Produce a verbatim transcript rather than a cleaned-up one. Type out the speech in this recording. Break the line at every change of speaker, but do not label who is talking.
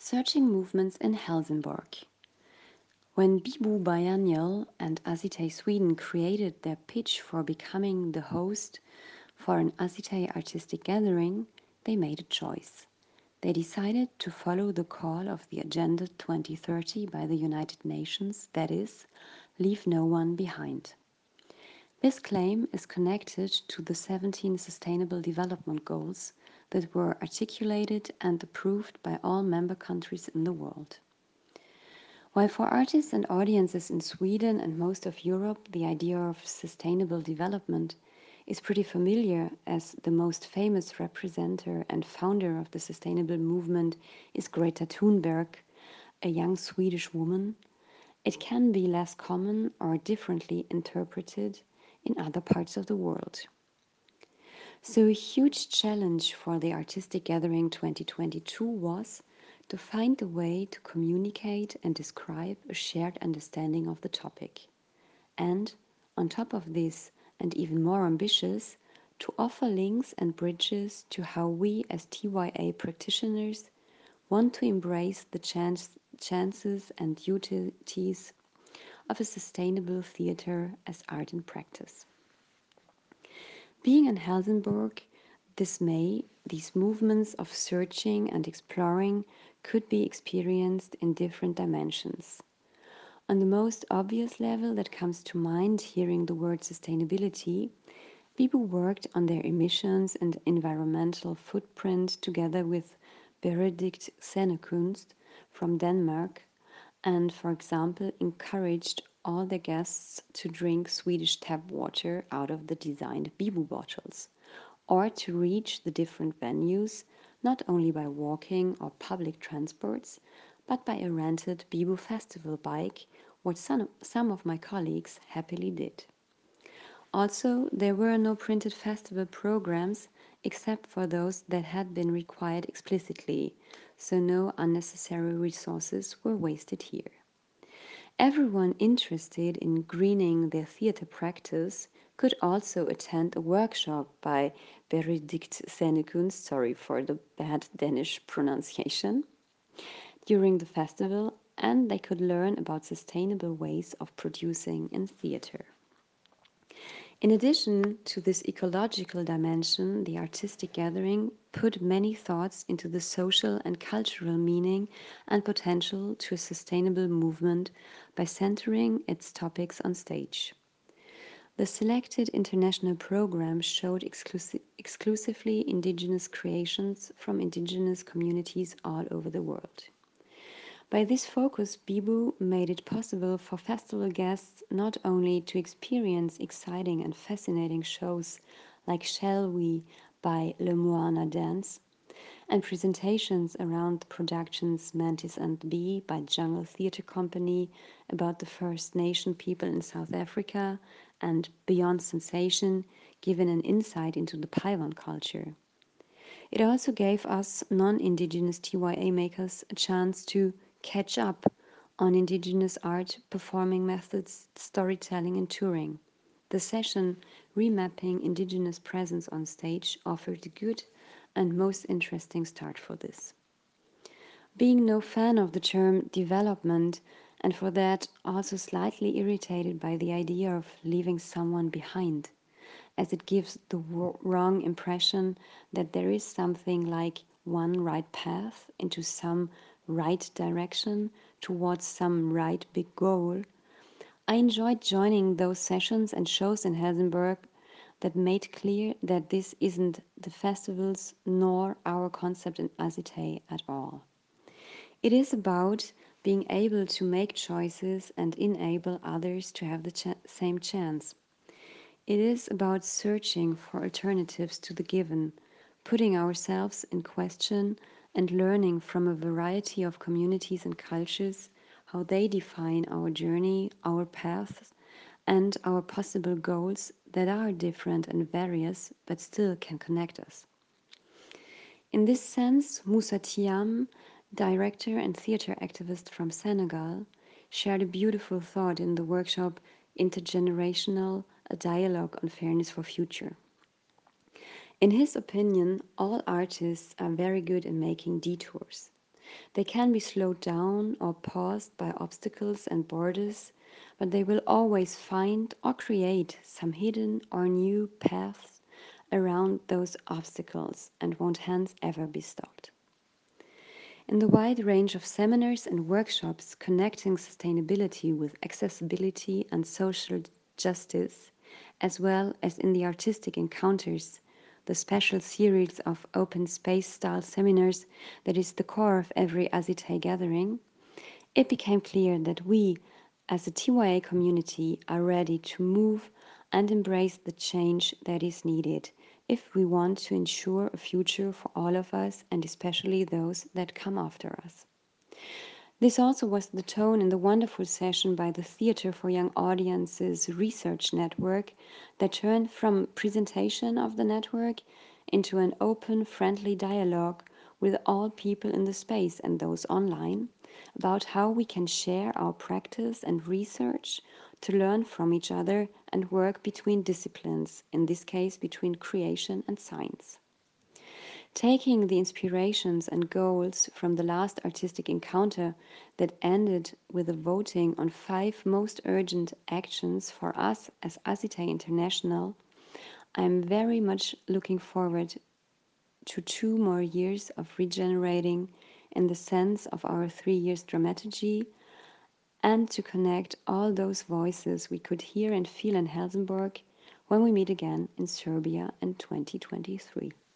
Searching movements in Helsingborg. When Bibu Biennial and Azite Sweden created their pitch for becoming the host for an Azite artistic gathering, they made a choice. They decided to follow the call of the Agenda twenty thirty by the United Nations, that is, leave no one behind. This claim is connected to the seventeen Sustainable Development Goals that were articulated and approved by all member countries in the world. While for artists and audiences in Sweden and most of Europe, the idea of sustainable development is pretty familiar, as the most famous representative and founder of the sustainable movement is Greta Thunberg, a young Swedish woman, it can be less common or differently interpreted in other parts of the world. So, a huge challenge for the Artistic Gathering twenty twenty-two was to find a way to communicate and describe a shared understanding of the topic. And, on top of this, and even more ambitious, to offer links and bridges to how we as T Y A practitioners want to embrace the chance, chances and utilities of a sustainable theater as art and practice. Being in Helsingborg this May, these movements of searching and exploring could be experienced in different dimensions. On the most obvious level that comes to mind hearing the word sustainability, people worked on their emissions and environmental footprint together with Benedikt Sennekunst from Denmark and, for example, encouraged all their guests to drink Swedish tap water out of the designed Bibu bottles, or to reach the different venues not only by walking or public transports, but by a rented Bibu festival bike, what some, some of my colleagues happily did. Also, there were no printed festival programs except for those that had been required explicitly, so no unnecessary resources were wasted here. Everyone interested in greening their theatre practice could also attend a workshop by Benedikt Sennekunst, sorry for the bad Danish pronunciation, during the festival, and they could learn about sustainable ways of producing in theatre. In addition to this ecological dimension, the artistic gathering put many thoughts into the social and cultural meaning and potential to a sustainable movement by centering its topics on stage. The selected international program showed exclusi- exclusively indigenous creations from indigenous communities all over the world. By this focus, Bibu made it possible for festival guests not only to experience exciting and fascinating shows like Shall We by Le Moana Dance and presentations around the productions Mantis and Bee by Jungle Theatre Company about the First Nation people in South Africa and Beyond Sensation, given an insight into the Paiwan culture. It also gave us non-Indigenous T Y A makers a chance to catch up on Indigenous art, performing methods, storytelling, and touring. The session, Remapping Indigenous Presence on Stage, offered a good and most interesting start for this. Being no fan of the term development, and for that also slightly irritated by the idea of leaving someone behind, as it gives the wrong impression that there is something like one right path into some right direction towards some right big goal. I enjoyed joining those sessions and shows in Helsingborg that made clear that this isn't the festival's nor our concept in Azite at all. It is about being able to make choices and enable others to have the ch- same chance. It is about searching for alternatives to the given, putting ourselves in question, and learning from a variety of communities and cultures how they define our journey, our paths, and our possible goals that are different and various but still can connect us. In this sense, Moussa Thiam, director and theatre activist from Senegal, shared a beautiful thought in the workshop Intergenerational, a dialogue on fairness for future. In his opinion, all artists are very good in making detours. They can be slowed down or paused by obstacles and borders, but they will always find or create some hidden or new paths around those obstacles and won't hence ever be stopped. In the wide range of seminars and workshops connecting sustainability with accessibility and social justice, as well as in the artistic encounters, the special series of open space style seminars that is the core of every Azitei gathering, it became clear that we, as a T Y A community, are ready to move and embrace the change that is needed if we want to ensure a future for all of us and especially those that come after us. This also was the tone in the wonderful session by the Theatre for Young Audiences Research Network that turned from presentation of the network into an open, friendly dialogue with all people in the space and those online about how we can share our practice and research to learn from each other and work between disciplines, in this case between creation and science. Taking the inspirations and goals from the last artistic encounter that ended with a voting on five most urgent actions for us as Azitei International, I am very much looking forward to two more years of regenerating in the sense of our three years dramaturgy and to connect all those voices we could hear and feel in Helsingborg when we meet again in Serbia in twenty twenty-three.